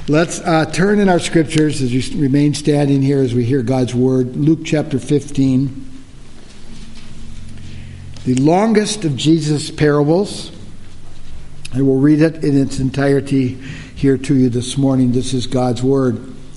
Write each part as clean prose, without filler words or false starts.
Let's turn in our scriptures as we remain standing here as we hear God's word. Luke chapter 15. The longest of Jesus' parables. I will read it in its entirety here to you this morning. This is God's word.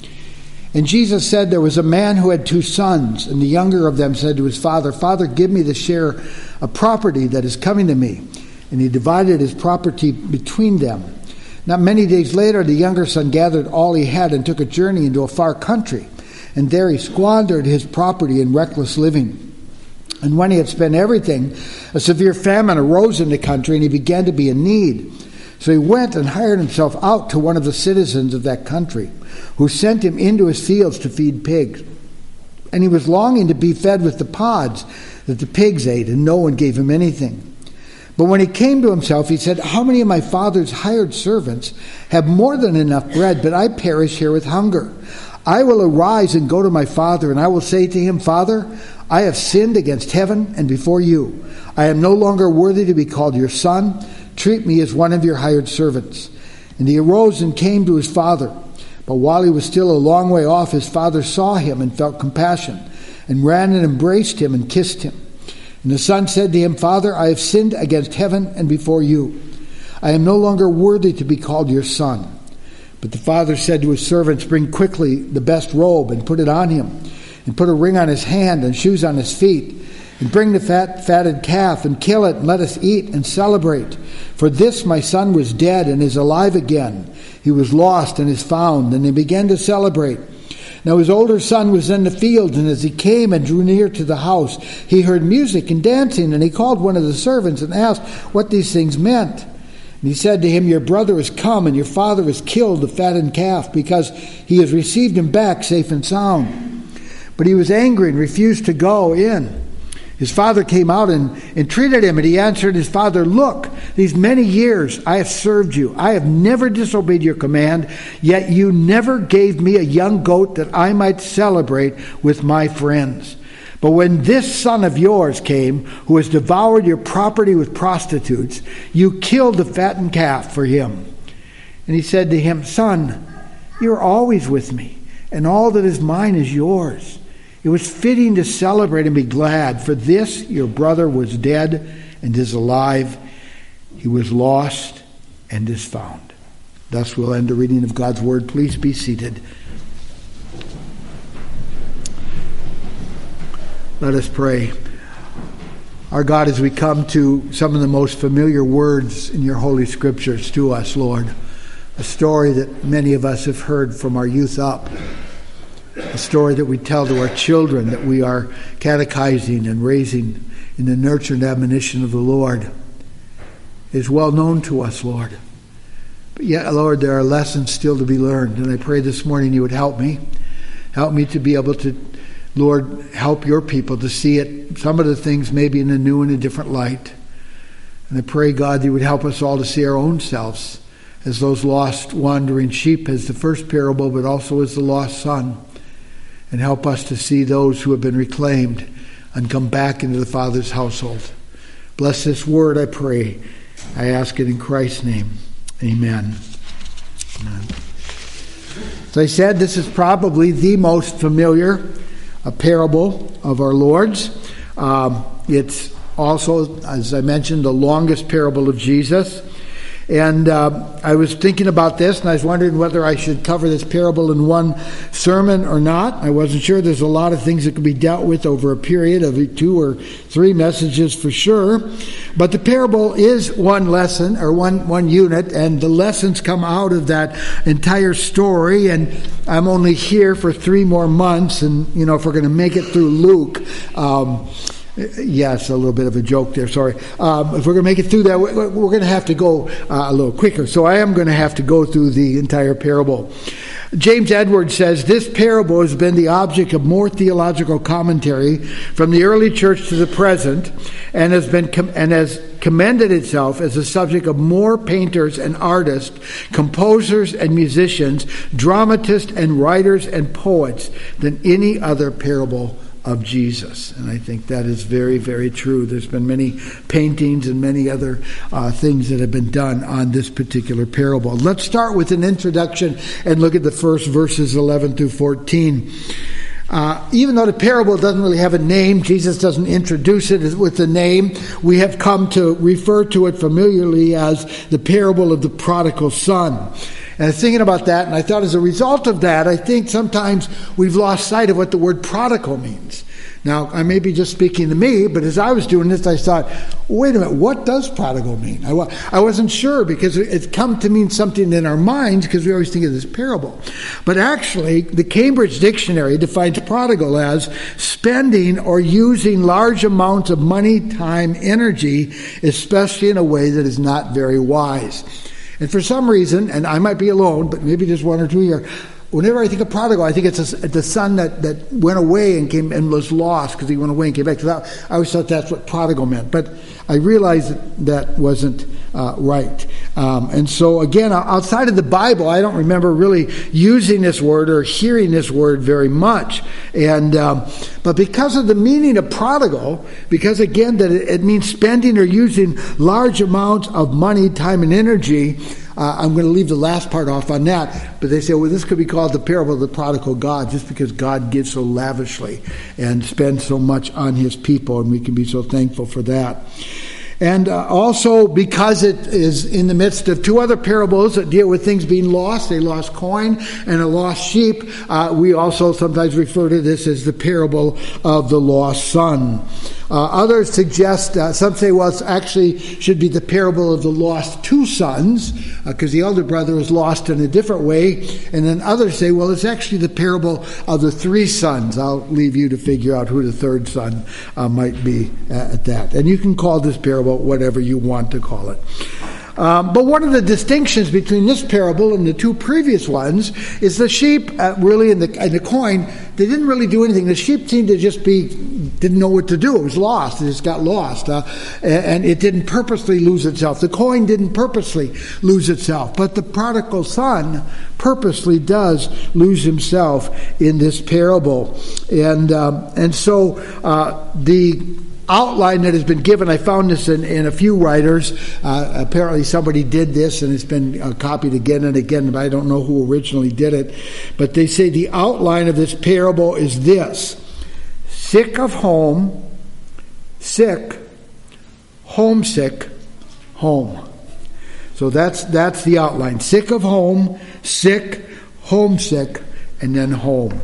And Jesus said, there was a man who had 2 sons, and the younger of them said to his father, Father, give me the share of property that is coming to me. And he divided his property between them. Not many days later, the younger son gathered all he had and took a journey into a far country. And there he squandered his property in reckless living. And when he had spent everything, a severe famine arose in the country, and he began to be in need. So he went and hired himself out to one of the citizens of that country, who sent him into his fields to feed pigs. And he was longing to be fed with the pods that the pigs ate, and no one gave him anything. But when he came to himself, he said, how many of my father's hired servants have more than enough bread, but I perish here with hunger? I will arise and go to my father, and I will say to him, Father, I have sinned against heaven and before you. I am no longer worthy to be called your son. Treat me as one of your hired servants. And he arose and came to his father. But while he was still a long way off, his father saw him and felt compassion, and ran and embraced him and kissed him. And the son said to him, Father, I have sinned against heaven and before you. I am no longer worthy to be called your son. But the father said to his servants, bring quickly the best robe and put it on him, and put a ring on his hand and shoes on his feet. And bring the fatted calf and kill it, and let us eat and celebrate. For this my son was dead and is alive again. He was lost and is found. And they began to celebrate. Now his older son was in the field, and as he came and drew near to the house, he heard music and dancing, and he called one of the servants and asked what these things meant. And he said to him, your brother has come, and your father has killed the fattened calf, because he has received him back safe and sound. But he was angry and refused to go in. His father came out and entreated him, and he answered his father, look, these many years I have served you. I have never disobeyed your command, yet you never gave me a young goat that I might celebrate with my friends. But when this son of yours came, who has devoured your property with prostitutes, you killed the fattened calf for him. And he said to him, Son, you are always with me, and all that is mine is yours. It was fitting to celebrate and be glad, for this your brother was dead and is alive. He was lost and is found. Thus we'll end the reading of God's word. Please be seated. Let us pray. Our God, as we come to some of the most familiar words in your holy scriptures to us, Lord, a story that many of us have heard from our youth up, a story that we tell to our children, that we are catechizing and raising in the nurture and admonition of the Lord, is well known to us, Lord. But yet, Lord, there are lessons still to be learned, and I pray this morning you would help me. Help me to be able to, Lord, help your people to see it, some of the things maybe in a new and a different light. And I pray, God, you would help us all to see our own selves as those lost wandering sheep, as the first parable, but also as the lost son. And help us to see those who have been reclaimed and come back into the Father's household. Bless this word, I pray. I ask it in Christ's name. Amen. Amen. As I said, this is probably the most familiar parable of our Lord's. It's also, as I mentioned, the longest parable of Jesus. And I was thinking about this, and I was wondering whether I should cover this parable in one sermon or not. I wasn't sure. There's a lot of things that could be dealt with over a period of 2 or 3 messages for sure. But the parable is one lesson, or one unit, and the lessons come out of that entire story. And I'm only here for 3 more months, and, if we're going to make it through Luke... Yes, a little bit of a joke there, sorry. If we're going to make it through that, we're going to have to go a little quicker. So I am going to have to go through the entire parable. James Edwards says, this parable has been the object of more theological commentary from the early church to the present, and has commended itself as a subject of more painters and artists, composers and musicians, dramatists and writers and poets than any other parable of Jesus. And I think that is very, very true. There's been many paintings and many other things that have been done on this particular parable. Let's start with an introduction and look at the first verses 11 through 14. Even though the parable doesn't really have a name, Jesus doesn't introduce it with a name, we have come to refer to it familiarly as the parable of the prodigal son. And I was thinking about that, and I thought as a result of that, I think sometimes we've lost sight of what the word prodigal means. Now, I may be just speaking to me, but as I was doing this, I thought, wait a minute, what does prodigal mean? I wasn't sure, because it's come to mean something in our minds, because we always think of this parable. But actually, the Cambridge Dictionary defines prodigal as spending or using large amounts of money, time, energy, especially in a way that is not very wise. And for some reason, and I might be alone, but maybe there's one or two here, whenever I think of prodigal, I think it's the son that went away and came and was lost because he went away and came back. So I always thought that's what prodigal meant. But I realized that wasn't right. And so again, outside of the Bible, I don't remember really using this word or hearing this word very much. And but because of the meaning of prodigal, because again that it means spending or using large amounts of money, time, and energy. I'm going to leave the last part off on that, but they say, well, this could be called the parable of the prodigal God, just because God gives so lavishly and spends so much on his people, and we can be so thankful for that. And also because it is in the midst of two other parables that deal with things being lost, a lost coin and a lost sheep, we also sometimes refer to this as the parable of the lost son. Others suggest, some say, well, it actually should be the parable of the lost two sons, because the elder brother is lost in a different way. And then others say, well, it's actually the parable of the three sons. I'll leave you to figure out who the third son might be at that. And you can call this parable whatever you want to call it. But one of the distinctions between this parable and the two previous ones is the sheep really and the coin, they didn't really do anything. The sheep seemed to just didn't know what to do. It was lost. It just got lost. And it didn't purposely lose itself. The coin didn't purposely lose itself. But the prodigal son purposely does lose himself in this parable. And so the outline that has been given, I found this in a few writers. Apparently somebody did this and it's been copied again and again, but I don't know who originally did it. But they say the outline of this parable is this: sick of home, sick, homesick, home. So that's the outline. Sick of home, sick, homesick, and then home.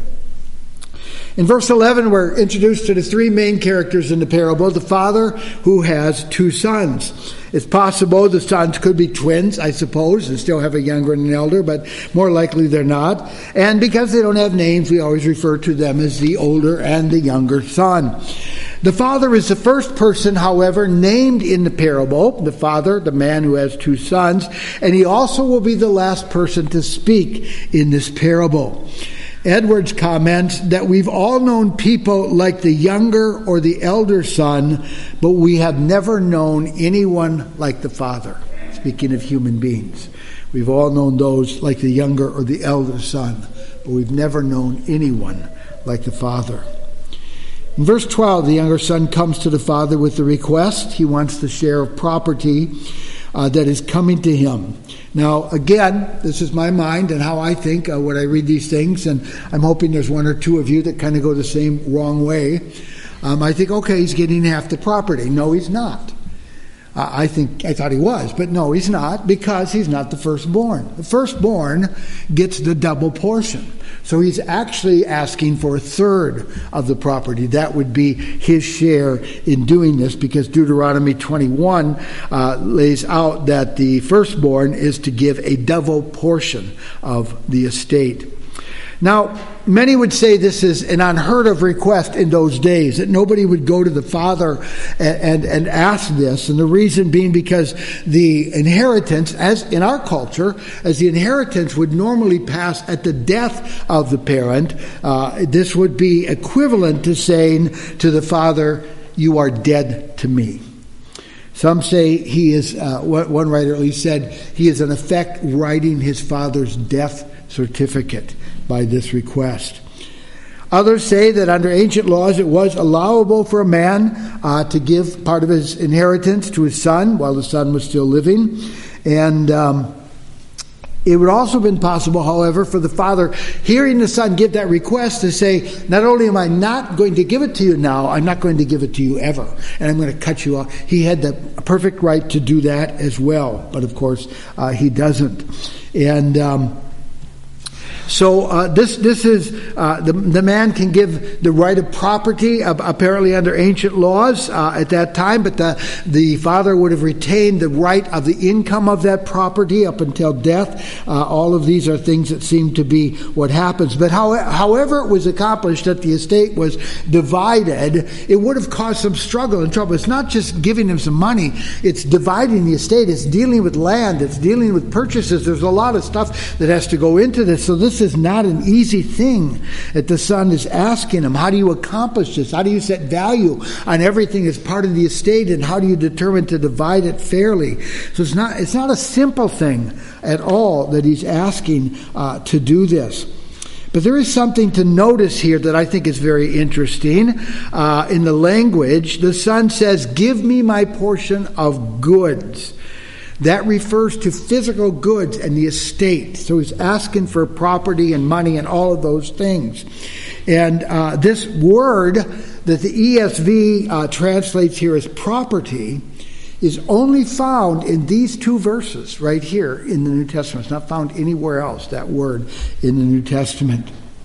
In verse 11, we're introduced to the three main characters in the parable. The father who has two sons. It's possible the sons could be twins, I suppose, and still have a younger and an elder, but more likely they're not. And because they don't have names, we always refer to them as the older and the younger son. The father is the first person, however, named in the parable. The father, the man who has two sons. And he also will be the last person to speak in this parable. Edwards comments that we've all known people like the younger or the elder son, but we have never known anyone like the father. Speaking of human beings, we've all known those like the younger or the elder son, but we've never known anyone like the father. In verse 12, the younger son comes to the father with the request. He wants the share of property that is coming to him. Now, again, this is my mind and how I think when I read these things, and I'm hoping there's one or two of you that kind of go the same wrong way. I think, okay, he's getting half the property. No, he's not. I thought he was, but no, he's not, because he's not the firstborn. The firstborn gets the double portion. So he's actually asking for a third of the property. That would be his share in doing this, because Deuteronomy 21 lays out that the firstborn is to give a double portion of the estate. Now, many would say this is an unheard of request in those days, that nobody would go to the father and ask this. And the reason being because the inheritance, as in our culture, as the inheritance would normally pass at the death of the parent, this would be equivalent to saying to the father, "You are dead to me." Some say he is, one writer at least said, he is in effect writing his father's death certificate by this request. Others say that under ancient laws it was allowable for a man to give part of his inheritance to his son while the son was still living. And it would also have been possible, however, for the father, hearing the son give that request, to say, not only am I not going to give it to you now, I'm not going to give it to you ever, and I'm going to cut you off. He had the perfect right to do that as well, but of course he doesn't. And so this is the man can give the right of property, apparently under ancient laws at that time, but the father would have retained the right of the income of that property up until death. All of these are things that seem to be what happens. But however it was accomplished, that the estate was divided, it would have caused some struggle and trouble. It's not just giving him some money, it's dividing the estate, it's dealing with land, it's dealing with purchases. There's a lot of stuff that has to go into this. So this is not an easy thing that the son is asking him. How do you accomplish this? How do you set value on everything as part of the estate, and how do you determine to divide it fairly? So it's not a simple thing at all that he's asking to do this. But there is something to notice here that I think is very interesting. In the language, the son says, "Give me my portion of goods." That refers to physical goods and the estate. So he's asking for property and money and all of those things. And this word that the ESV translates here as property is only found in these two verses right here in the New Testament. It's not found anywhere else, that word in the New Testament.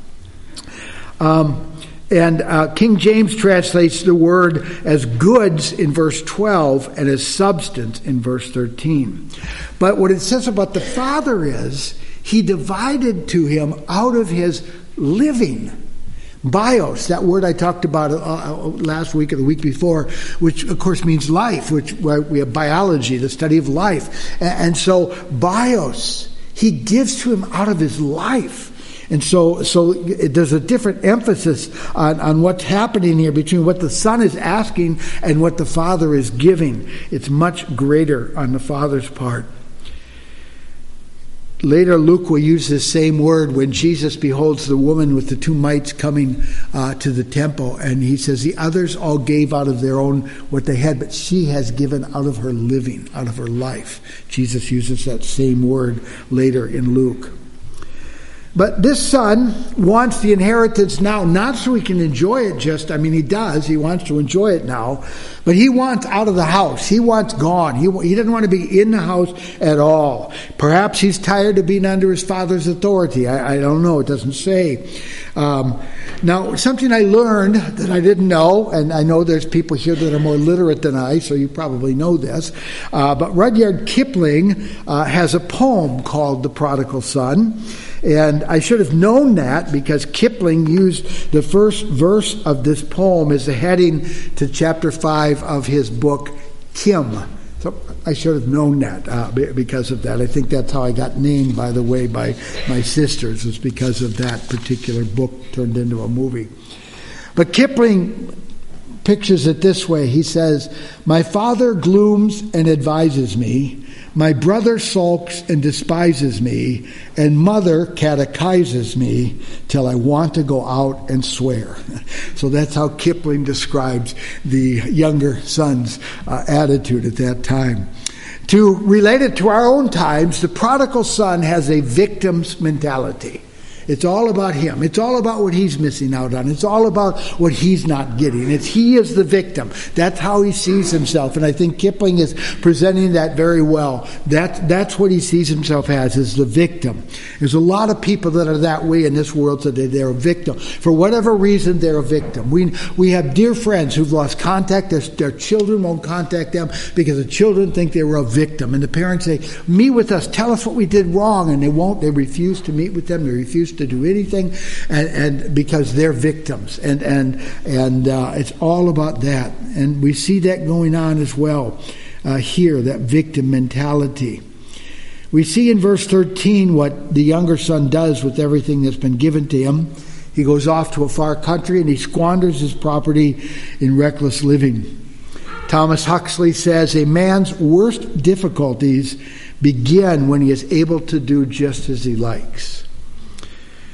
And King James translates the word as goods in verse 12 and as substance in verse 13. But what it says about the father is he divided to him out of his living. Bios, that word I talked about last week or the week before, which of course means life, which we have biology, the study of life. And so bios, he gives to him out of his life. And so there's a different emphasis on what's happening here between what the son is asking and what the father is giving. It's much greater on the father's part. Later, Luke will use this same word when Jesus beholds the woman with the two mites coming to the temple. And he says, the others all gave out of their own what they had, but she has given out of her living, out of her life. Jesus uses that same word later in Luke. But this son wants the inheritance now, not so he can enjoy it he does. He wants to enjoy it now. But he wants out of the house. He wants gone. He doesn't want to be in the house at all. Perhaps he's tired of being under his father's authority. I don't know. It doesn't say. Now, something I learned that I didn't know, and I know there's people here that are more literate than I, so you probably know this, but Rudyard Kipling has a poem called The Prodigal Son. And I should have known that because Kipling used the first verse of this poem as the heading to chapter 5 of his book, Kim. So I should have known that because of that. I think that's how I got named, by the way, by my sisters, was because of that particular book turned into a movie. But Kipling pictures it this way. He says, "My father glooms and advises me. My brother sulks and despises me, and mother catechizes me till I want to go out and swear." So that's how Kipling describes the younger son's attitude at that time. To relate it to our own times, the prodigal son has a victim's mentality. It's all about him. It's all about what he's missing out on. It's all about what he's not getting. He is the victim. That's how he sees himself. And I think Kipling is presenting that very well. That's what he sees himself as, is the victim. There's a lot of people that are that way in this world today. They're a victim. For whatever reason, they're a victim. We have dear friends who've lost contact. Their children won't contact them because the children think they were a victim. And the parents say, meet with us. Tell us what we did wrong. And they won't. They refuse to meet with them. They refuse to do anything, and because they're victims, and it's all about that, and we see that going on as well here, that victim mentality. We see in verse 13 what the younger son does with everything that's been given to him. He goes off to a far country and he squanders his property in reckless living. Thomas Huxley says, a man's worst difficulties begin when he is able to do just as he likes.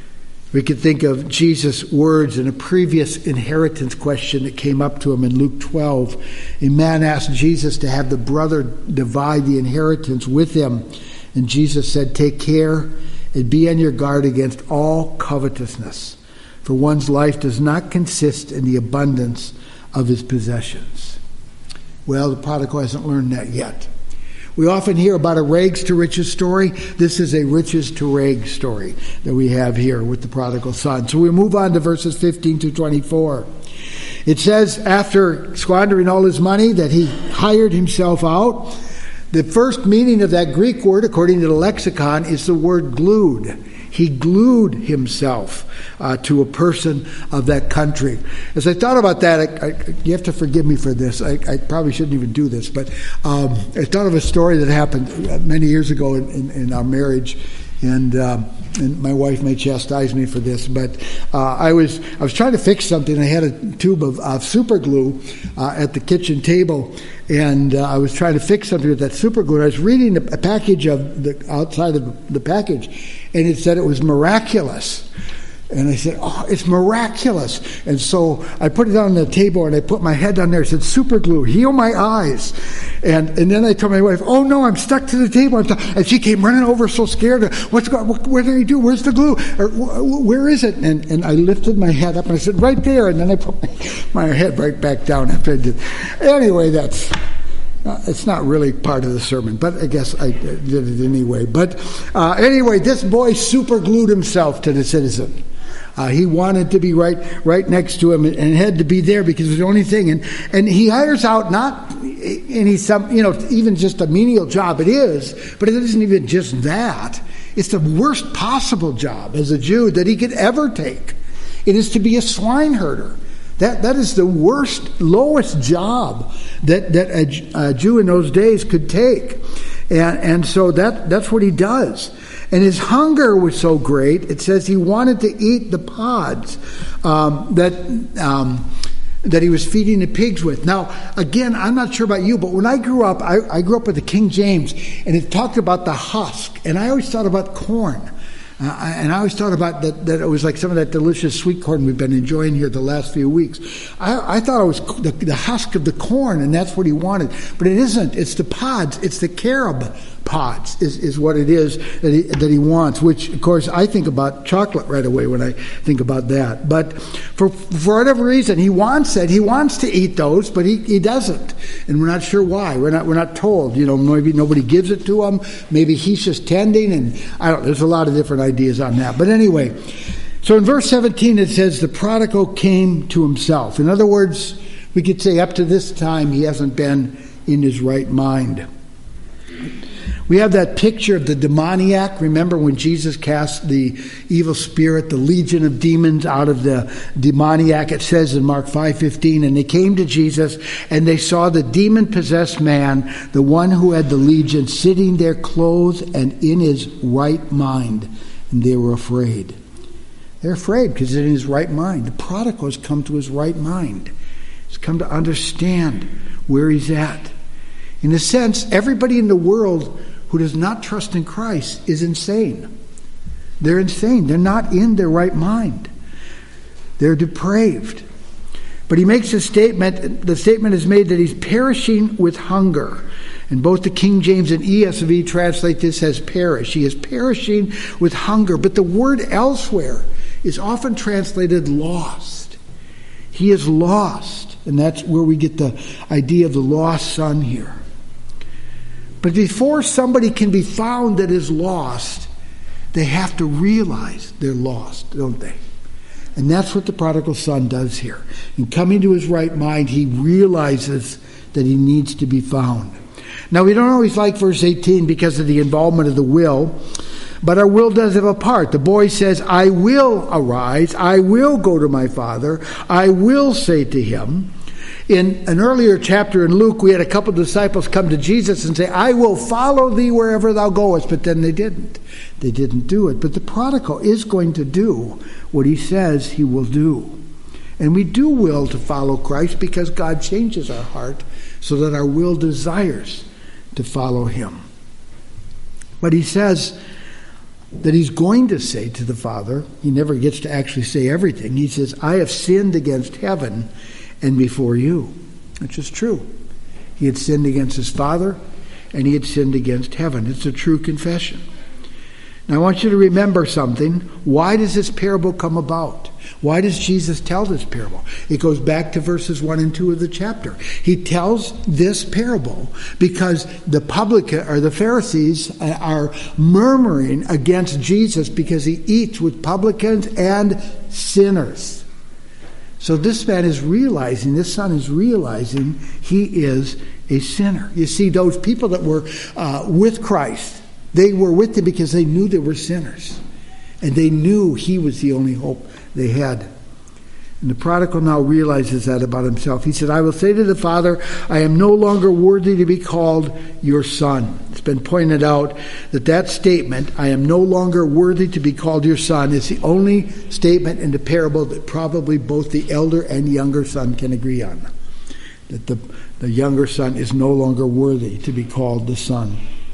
We could think of Jesus' words in a previous inheritance question that came up to him in Luke 12. A man asked Jesus to have the brother divide the inheritance with him. And Jesus said, "Take care and be on your guard against all covetousness, for one's life does not consist in the abundance of his possessions." Well, the prodigal hasn't learned that yet. We often hear about a rags to riches story. This is a riches to rags story that we have here with the prodigal son. So we move on to verses 15 to 24. It says, after squandering all his money, that he hired himself out. The first meaning of that Greek word, according to the lexicon, is the word glued. He glued himself to a person of that country. As I thought about that, you have to forgive me for this. I probably shouldn't even do this, but I thought of a story that happened many years ago in our marriage, and my wife may chastise me for this, but I was trying to fix something. I had a tube of super glue at the kitchen table, and I was trying to fix something with that super glue. And I was reading a package of the outside of the package, and it said it was miraculous. And I said, "Oh, it's miraculous." And so I put it on the table and I put my head on there. It said, "Super glue, heal my eyes." And then I told my wife, "Oh no, I'm stuck to the table." And she came running over so scared. "What did I do? Where's the glue? Or, where is it?" And I lifted my head up and I said, "Right there." And then I put my head right back down after I did. Anyway, it's not really part of the sermon, but I guess I did it anyway. But anyway, this boy super glued himself to the citizen. He wanted to be right next to him and had to be there because it was the only thing. And he hires out not any even just a menial job. It is, but it isn't even just that. It's the worst possible job as a Jew that he could ever take. It is to be a swine herder. That is the worst, lowest job that a Jew in those days could take. And so that's what he does. And his hunger was so great, it says he wanted to eat the pods that he was feeding the pigs with. Now, again, I'm not sure about you, but when I grew up, I grew up with the King James, and it talked about the husk. And I always thought about corn. And I always thought about that it was like some of that delicious sweet corn we've been enjoying here the last few weeks. I thought it was the husk of the corn, and that's what he wanted. But it isn't. It's the pods. It's the carob pods is what it is that he wants, which, of course, I think about chocolate right away when I think about that. But for whatever reason, he wants it. He wants to eat those, but he doesn't. And we're not sure why. We're not told. Maybe nobody gives it to him. Maybe he's just tending, and there's a lot of different ideas on that. But anyway, so in verse 17 it says, the prodigal came to himself. In other words, we could say up to this time he hasn't been in his right mind. We have that picture of the demoniac. Remember when Jesus cast the evil spirit, the legion of demons out of the demoniac? It says in Mark 5:15, and they came to Jesus and they saw the demon-possessed man, the one who had the legion, sitting there clothed and in his right mind. And they were afraid. They're afraid because he's in his right mind. The prodigal has come to his right mind. He's come to understand where he's at. In a sense, everybody in the world who does not trust in Christ is insane. They're insane. They're not in their right mind. They're depraved. But he makes a statement. The statement is made that he's perishing with hunger. And both the King James and ESV translate this as perish. He is perishing with hunger. But the word elsewhere is often translated lost. He is lost. And that's where we get the idea of the lost son here. But before somebody can be found that is lost, they have to realize they're lost, don't they? And that's what the prodigal son does here. In coming to his right mind, he realizes that he needs to be found. Now, we don't always like verse 18 because of the involvement of the will, but our will does have a part. The boy says, I will arise, I will go to my father, I will say to him. In an earlier chapter in Luke, we had a couple of disciples come to Jesus and say, I will follow thee wherever thou goest. But then they didn't. They didn't do it. But the prodigal is going to do what he says he will do. And we do will to follow Christ because God changes our heart so that our will desires to follow him. But he says, that he's going to say to the Father. He never gets to actually say everything. He says, I have sinned against heaven and before you, which is true. He had sinned against his Father, and he had sinned against heaven. It's a true confession. Now I want you to remember something. Why does this parable come about? Why does Jesus tell this parable? It goes back to verses 1 and 2 of the chapter. He tells this parable because the Pharisees are murmuring against Jesus because he eats with publicans and sinners. So this man is realizing, this son is realizing he is a sinner. You see, those people that were with Christ, they were with him because they knew they were sinners. And they knew he was the only hope they had. And the prodigal now realizes that about himself. He said, I will say to the Father, I am no longer worthy to be called your son. It's been pointed out that statement, I am no longer worthy to be called your son, is the only statement in the parable that probably both the elder and younger son can agree on. That the younger son is no longer worthy to be called the son.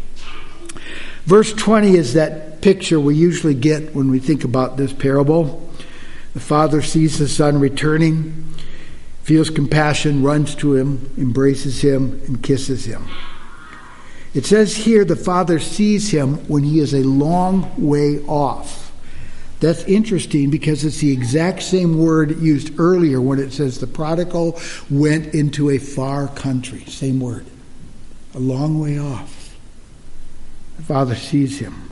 Verse 20 is that picture we usually get when we think about this parable. The father sees the son returning, feels compassion, runs to him, embraces him, and kisses him. It says here the father sees him when he is a long way off. That's interesting because it's the exact same word used earlier when it says the prodigal went into a far country. Same word. A long way off. The father sees him.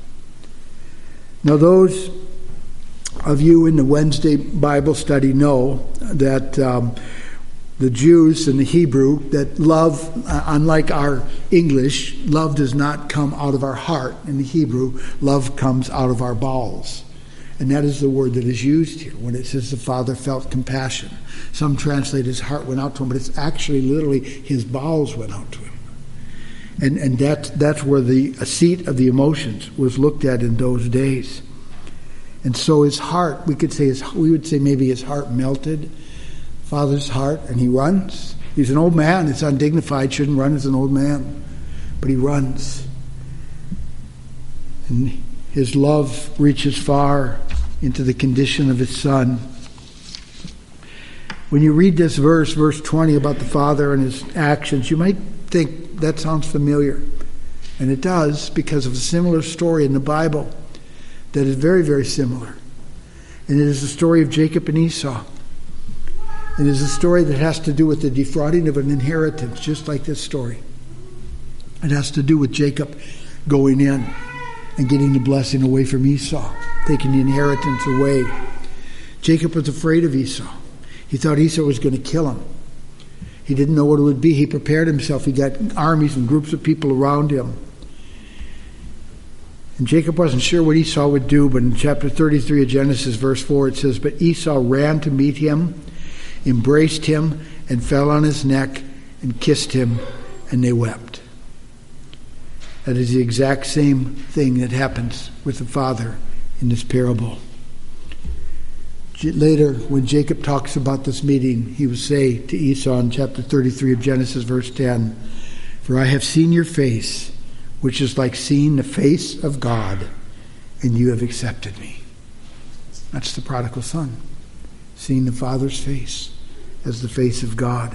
Now those of you in the Wednesday Bible study know that the Jews and the Hebrew, that love, unlike our English, love does not come out of our heart. In the Hebrew, love comes out of our bowels. And that is the word that is used here when it says the father felt compassion. Some translate his heart went out to him, but it's actually literally his bowels went out to him. And that's where the seat of the emotions was looked at in those days. And so his heart, we would say maybe his heart melted, father's heart, and he runs. He's an old man. It's undignified. Shouldn't run as an old man. But he runs. And his love reaches far into the condition of his son. When you read this verse 20, about the father and his actions, you might think that sounds familiar. And it does, because of a similar story in the Bible that is very, very similar. And it is the story of Jacob and Esau. It is a story that has to do with the defrauding of an inheritance, just like this story. It has to do with Jacob going in and getting the blessing away from Esau, taking the inheritance away. Jacob was afraid of Esau. He thought Esau was going to kill him. He didn't know what it would be. He prepared himself. He got armies and groups of people around him. And Jacob wasn't sure what Esau would do, but in chapter 33 of Genesis, verse 4, it says, But Esau ran to meet him, embraced him, and fell on his neck, and kissed him, and they wept. That is the exact same thing that happens with the father in this parable. Later, when Jacob talks about this meeting, he will say to Esau in chapter 33 of Genesis, verse 10, For I have seen your face, which is like seeing the face of God, and you have accepted me. That's the prodigal son, seeing the father's face as the face of God.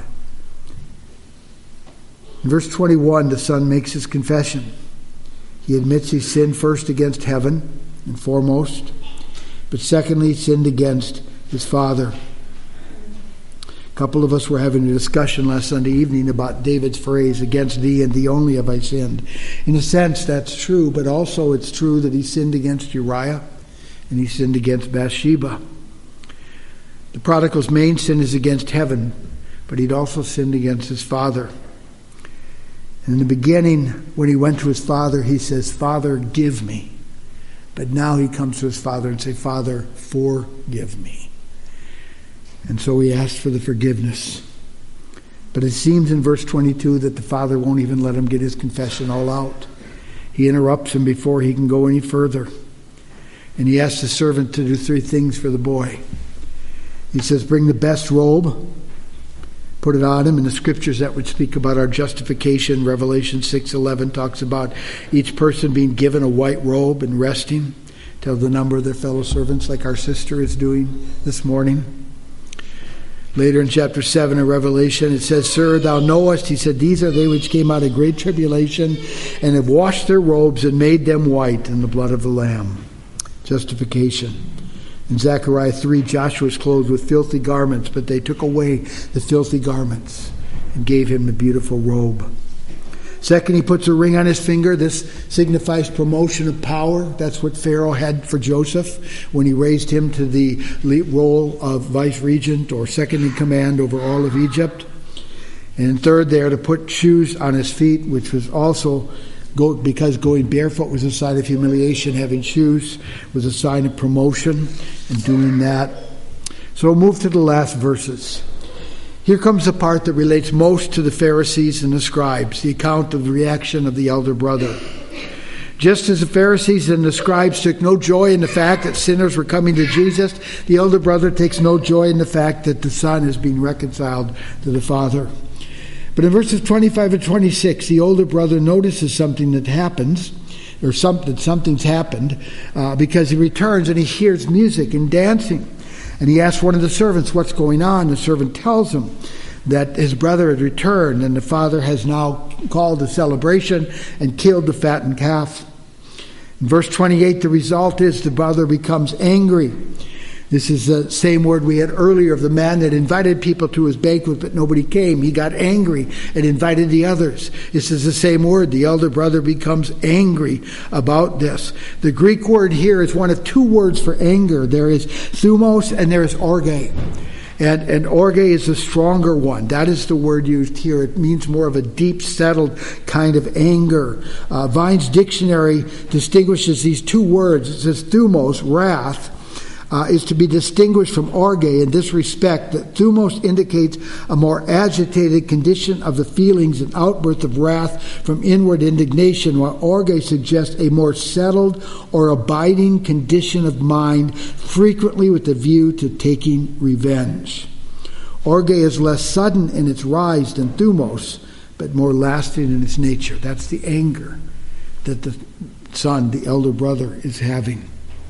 In verse 21, the son makes his confession. He admits he sinned first against heaven and foremost, but secondly, he sinned against his father. A couple of us were having a discussion last Sunday evening about David's phrase, against thee and thee only have I sinned. In a sense, that's true, but also it's true that he sinned against Uriah and he sinned against Bathsheba. The prodigal's main sin is against heaven, but he'd also sinned against his father. And in the beginning, when he went to his father, he says, Father, give me. But now he comes to his father and says, Father, forgive me. And so he asks for the forgiveness. But it seems in verse 22 that the father won't even let him get his confession all out. He interrupts him before he can go any further. And he asks the servant to do 3 things for the boy. He says, bring the best robe, put it on him. And the scriptures that would speak about our justification, Revelation 6:11 talks about each person being given a white robe and resting till the number of their fellow servants, like our sister is doing this morning. Later in chapter 7 of Revelation, it says, Sir, thou knowest, he said, these are they which came out of great tribulation and have washed their robes and made them white in the blood of the Lamb. Justification. In Zechariah 3, Joshua was clothed with filthy garments, but they took away the filthy garments and gave him a beautiful robe. Second, he puts a ring on his finger. This signifies promotion of power. That's what Pharaoh had for Joseph when he raised him to the role of vice regent or second in command over all of Egypt. And third, there to put shoes on his feet, which was also because going barefoot was a sign of humiliation. Having shoes was a sign of promotion and doing that. So we'll move to the last verses. Here comes the part that relates most to the Pharisees and the scribes, the account of the reaction of the elder brother. Just as the Pharisees and the scribes took no joy in the fact that sinners were coming to Jesus, the elder brother takes no joy in the fact that the Son is being reconciled to the Father. But in verses 25 and 26, the older brother notices something that happens, or something's happened, because he returns and he hears music and dancing. And he asks one of the servants what's going on. The servant tells him that his brother had returned and the father has now called a celebration and killed the fattened calf. In verse 28, the result is the brother becomes angry. This is the same word we had earlier of the man that invited people to his banquet, but nobody came. He got angry and invited the others. This is the same word. The elder brother becomes angry about this. The Greek word here is one of two words for anger. There is thumos and there is orge. And orge is the stronger one. That is the word used here. It means more of a deep settled kind of anger. Vine's dictionary distinguishes these two words. It says thumos, wrath, is to be distinguished from orge in this respect, that thumos indicates a more agitated condition of the feelings and outburst of wrath from inward indignation, while orge suggests a more settled or abiding condition of mind, frequently with a view to taking revenge. Orge is less sudden in its rise than thumos, but more lasting in its nature. That's the anger that the son, the elder brother, is having.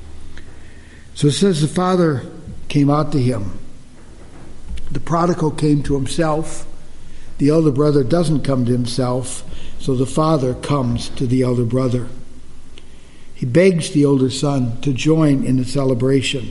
So it says the father came out to him. The prodigal came to himself. The elder brother doesn't come to himself, so the father comes to the elder brother. He begs the older son to join in the celebration.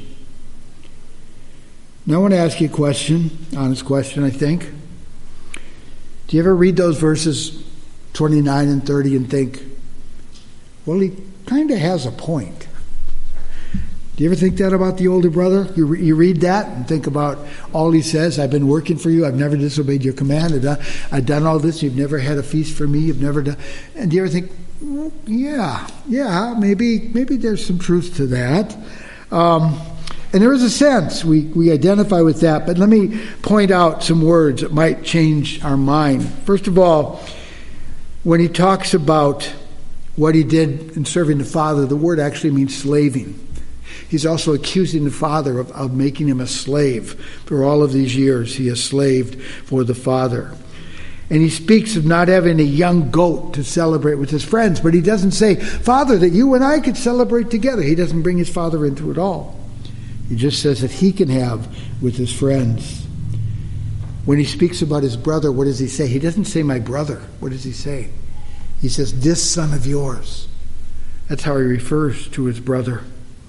Now I want to ask you a question, honest question, I think. Do you ever read those verses 29 and 30 and think, well, he kind of has a point? Do you ever think that about the older brother? You read that and think about all he says. I've been working for you. I've never disobeyed your command. I've done all this. You've never had a feast for me. You've never done. And do you ever think, yeah, maybe there's some truth to that. And there is a sense we identify with that. But let me point out some words that might change our mind. First of all, when he talks about what he did in serving the Father, the word actually means slaving. He's also accusing the father of making him a slave. For all of these years, he has slaved for the father. And he speaks of not having a young goat to celebrate with his friends. But he doesn't say, Father, that you and I could celebrate together. He doesn't bring his father into it all. He just says that he can have with his friends. When he speaks about his brother, what does he say? He doesn't say my brother. What does he say? He says, this son of yours. That's how he refers to his brother.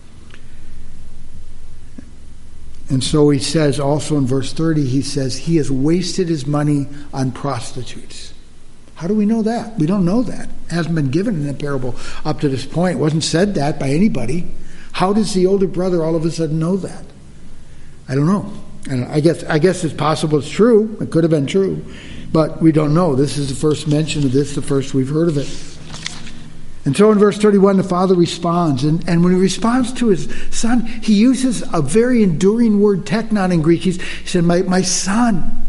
And so he says also in verse 30, he says, he has wasted his money on prostitutes. How do we know that? We don't know that. It hasn't been given in the parable up to this point. It wasn't said that by anybody. How does the older brother all of a sudden know that? I don't know. And I guess it's possible it's true. It could have been true. But we don't know. This is the first mention of this, the first we've heard of it. And so in verse 31, the father responds. And when he responds to his son, he uses a very enduring word, teknon in Greek. He said, my son,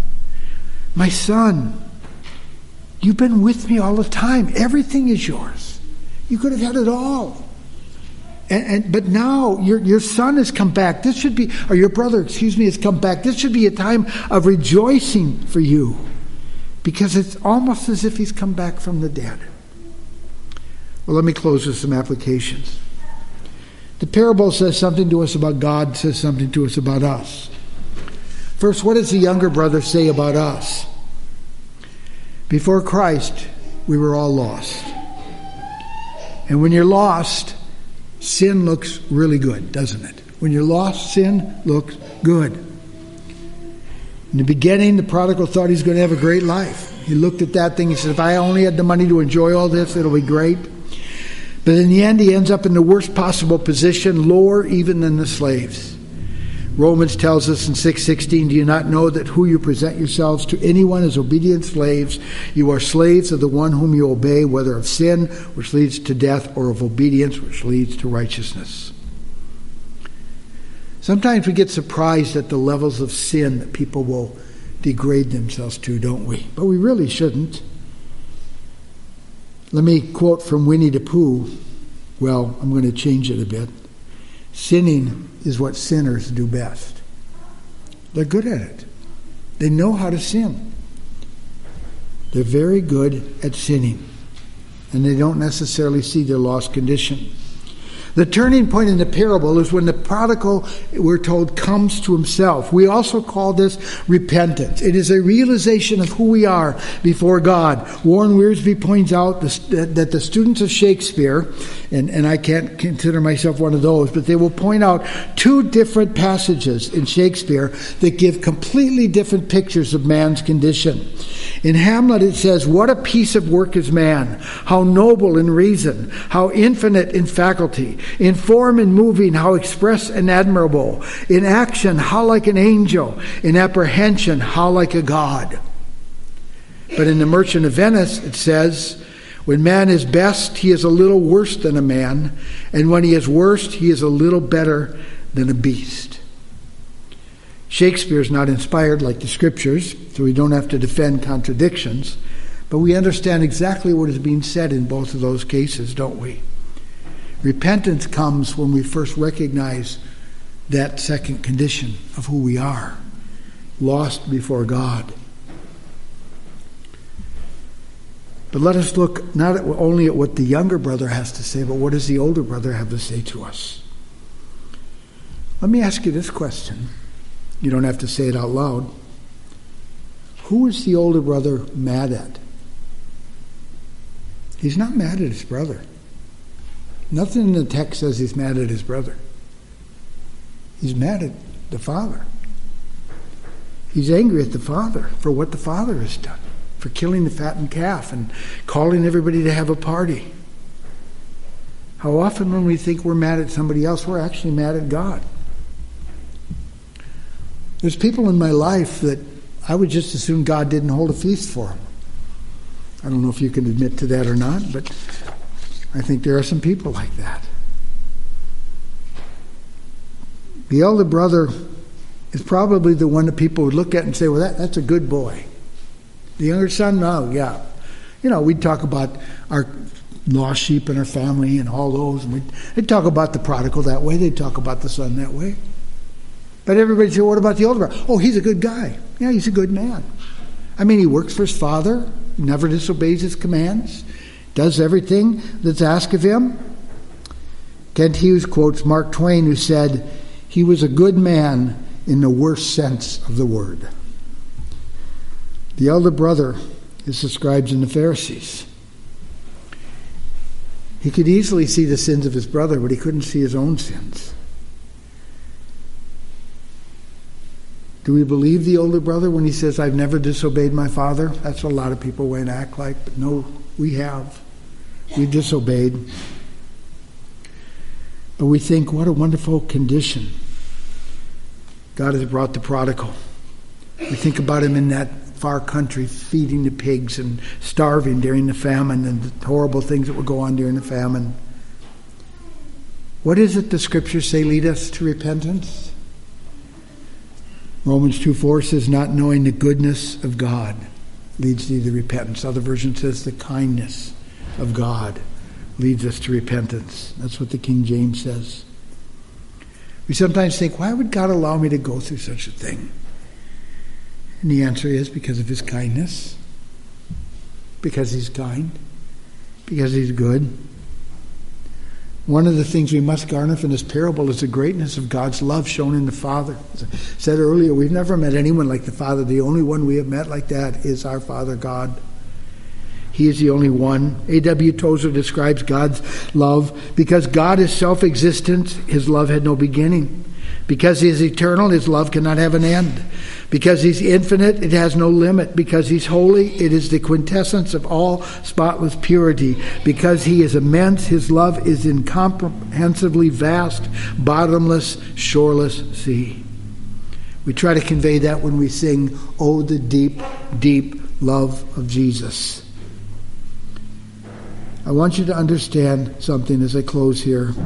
you've been with me all the time. Everything is yours. You could have had it all. But now your son has come back. This should be, or your brother, has come back. This should be a time of rejoicing for you, because it's almost as if he's come back from the dead. Well, let me close with some applications. The parable says something to us about God, says something to us about us. First, what does the younger brother say about us? Before Christ, we were all lost. And when you're lost, sin looks really good, doesn't it? When you're lost, sin looks good. In the beginning, the prodigal thought he's going to have a great life. He looked at that thing, he said, if I only had the money to enjoy all this, it'll be great. But in the end, he ends up in the worst possible position, lower even than the slaves. Romans tells us in 6:16, do you not know that who you present yourselves to anyone as obedient slaves, you are slaves of the one whom you obey, whether of sin, which leads to death, or of obedience, which leads to righteousness. Sometimes we get surprised at the levels of sin that people will degrade themselves to, don't we? But we really shouldn't. Let me quote from Winnie the Pooh. Well, I'm going to change it a bit. Sinning is what sinners do best. They're good at it. They know how to sin. They're very good at sinning. And they don't necessarily see their lost condition. The turning point in the parable is when the prodigal, we're told, comes to himself. We also call this repentance. It is a realization of who we are before God. Warren Wiersbe points out that the students of Shakespeare, and I can't consider myself one of those, but they will point out two different passages in Shakespeare that give completely different pictures of man's condition. In Hamlet it says, what a piece of work is man, how noble in reason, how infinite in faculty, in form and moving, how express and admirable, in action, how like an angel, in apprehension, how like a god. But in The Merchant of Venice it says, when man is best, he is a little worse than a man, and when he is worst, he is a little better than a beast. Shakespeare is not inspired like the Scriptures, so we don't have to defend contradictions, but we understand exactly what is being said in both of those cases, don't we? Repentance comes when we first recognize that second condition of who we are, lost before God. But let us look not only at what the younger brother has to say, but what does the older brother have to say to us? Let me ask you this question. You don't have to say it out loud. Who is the older brother mad at? He's not mad at his brother. Nothing in the text says he's mad at his brother. He's mad at the father. He's angry at the father for what the father has done, for killing the fattened calf and calling everybody to have a party. How often when we think we're mad at somebody else, we're actually mad at God. There's people in my life that I would just assume God didn't hold a feast for them. I don't know if you can admit to that or not, but I think there are some people like that. The elder brother is probably the one that people would look at and say, well, that's a good boy. The younger son, no, yeah. You know, we'd talk about our lost sheep in our family and all those, and they'd talk about the prodigal that way, they'd talk about the son that way. But everybody said, what about the older brother? Oh, he's a good guy. Yeah, he's a good man. I mean, he works for his father, never disobeys his commands, does everything that's asked of him. Kent Hughes quotes Mark Twain, who said, he was a good man in the worst sense of the word. The elder brother is the scribes and the Pharisees. He could easily see the sins of his brother, but he couldn't see his own sins. Do we believe the older brother when he says, I've never disobeyed my father? That's what a lot of people want to act like, but no, we have. We've disobeyed. But we think, what a wonderful condition God has brought the prodigal. We think about him in that far country feeding the pigs and starving during the famine and the horrible things that would go on during the famine. What is it the Scriptures say lead us to repentance? Romans 2:4 says, not knowing the goodness of God leads thee to repentance. Other version says the kindness of God leads us to repentance. That's what the King James says. We sometimes think, why would God allow me to go through such a thing? And the answer is because of his kindness, because he's kind, because he's good. One of the things we must garner from this parable is the greatness of God's love shown in the Father. As I said earlier, we've never met anyone like the Father. The only one we have met like that is our Father God. He is the only one. A.W. Tozer describes God's love. Because God is self-existent, his love had no beginning. Because he is eternal, his love cannot have an end. Because he's infinite, it has no limit. Because he's holy, it is the quintessence of all spotless purity. Because he is immense, his love is incomprehensibly vast, bottomless, shoreless sea. We try to convey that when we sing, "Oh, the deep, deep love of Jesus." I want you to understand something as I close here.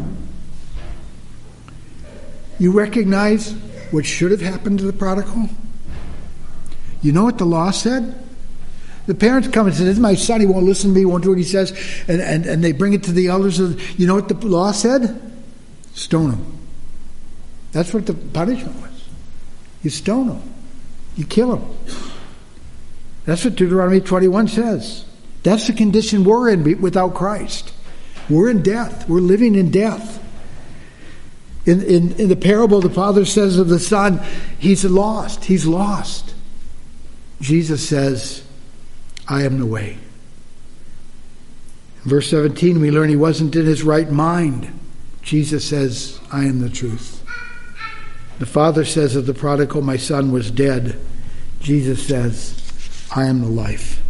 You recognize what should have happened to the prodigal? You know what the law said? The parents come and say, "This is my son, he won't listen to me, he won't do what he says." And they bring it to the elders. You know what the law said? Stone him. That's what the punishment was. You stone him. You kill him. That's what Deuteronomy 21 says. That's the condition we're in without Christ. We're in death. We're living in death. In the parable, the father says of the son, he's lost. He's lost. Jesus says, "I am the way." In verse 17, we learn he wasn't in his right mind. Jesus says, "I am the truth." The father says of the prodigal, "My son was dead." Jesus says, "I am the life."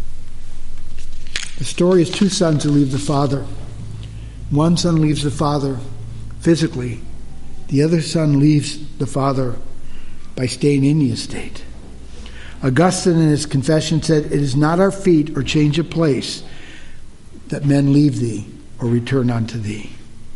The story is two sons who leave the father. One son leaves the father physically. The other son leaves the father by staying in the estate. Augustine in his confession said, "It is not our feet or change of place that men leave thee or return unto thee."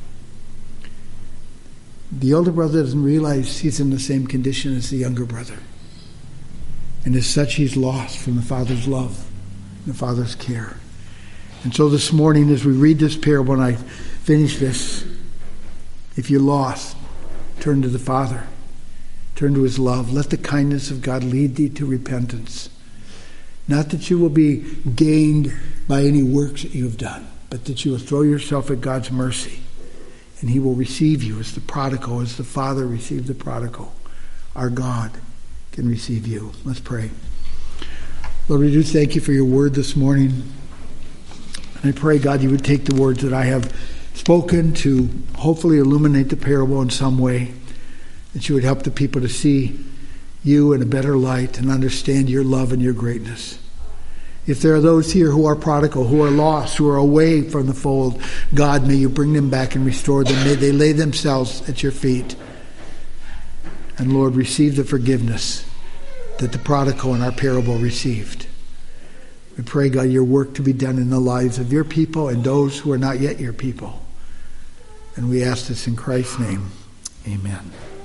The older brother doesn't realize he's in the same condition as the younger brother. And as such, he's lost from the father's love, the father's care. And so this morning, as we read this parable and I finish this, if you're lost, turn to the Father. Turn to his love. Let the kindness of God lead thee to repentance. Not that you will be gained by any works that you have done, but that you will throw yourself at God's mercy. And he will receive you as the prodigal, as the Father received the prodigal. Our God can receive you. Let's pray. Lord, we do thank you for your word this morning. And I pray, God, you would take the words that I have spoken to hopefully illuminate the parable in some way, that you would help the people to see you in a better light and understand your love and your greatness. If there are those here who are prodigal, who are lost, who are away from the fold, God, may you bring them back and restore them. May they lay themselves at your feet. And Lord, receive the forgiveness that the prodigal in our parable received. We pray, God, your work to be done in the lives of your people and those who are not yet your people. And we ask this in Christ's name. Amen.